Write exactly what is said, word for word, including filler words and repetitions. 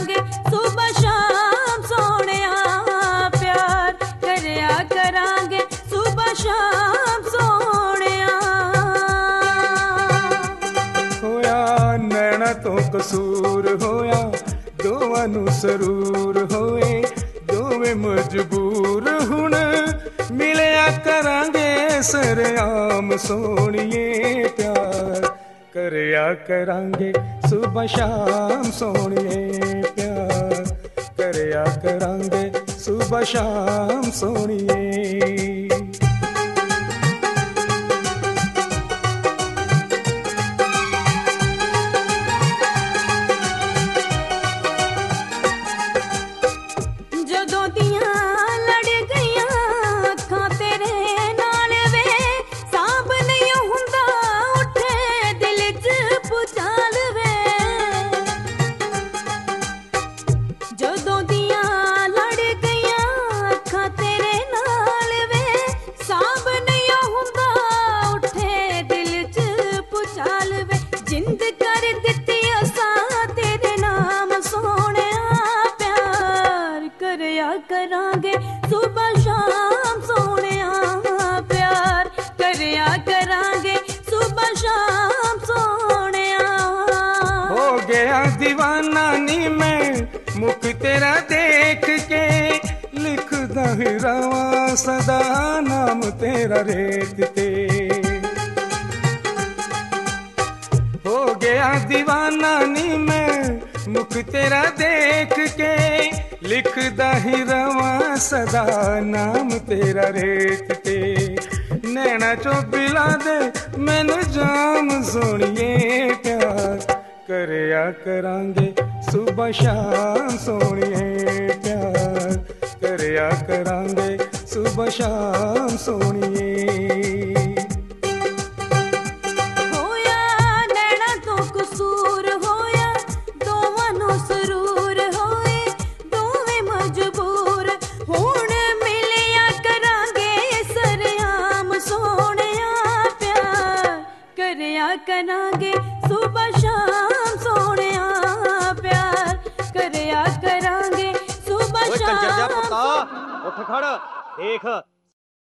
करांगे सुबह शाम सोहणिया, प्यार करया करांगे सुबह शाम सोहणिया। होया नैना तो कसूर होया, दोवां नूं सरूर होए, दोवें मजबूर हुण मिलिया करांगे सरेआम सोहणिए। प्यार करया करांगे सुबह शाम सोहणिए, प्यार करया करांगे सुबह शाम सोहणिए। जदों दियां लड़ गईयां अखां तेरे नाल वे, साब नहीं हुंदा उठे दिल च भुचाल वे। जदों दियां लड़ गईयां अखां तेरे नाल वे, साब नहीं हुंदा उठे दिल च भुचाल वे। जिंद कर दित्ती असां तेरे नाम सोहणिया, प्यार करया करांगे सुबह शाम सोहणिया, प्यार करया करांगे सुबह शाम सोहणिया। हो गया दीवाना नी मैं मुख तेरा देख के, लिखदा ही रवां सदा नाम तेरा रेत ते। हो गया दीवाना नी मैं मुख तेरा देख के, लिखदा ही रवां सदा नाम तेरा रेत ते। नैना चो पिला दे मैनू जाम सोहणिए, प्यार करया करांगे सुबह शाम सोहणिए, प्यार करया करांगे सुबह शाम सोहणिए। होया नैना तो कसूर होया, दोवां नूं सरूर होए, दोवें मजबूर हुण मिलिया करांगे सरेआम सोहणिया। प्यार करया करांगे सुबह शाम सोहणिया, प्यार करया करांगे सुबह ਓਏ ਕੰਜਰ शाम। ਜਾ ਪੁੱਤਾ ਉੱਠ ਖੜ, ਦੇਖ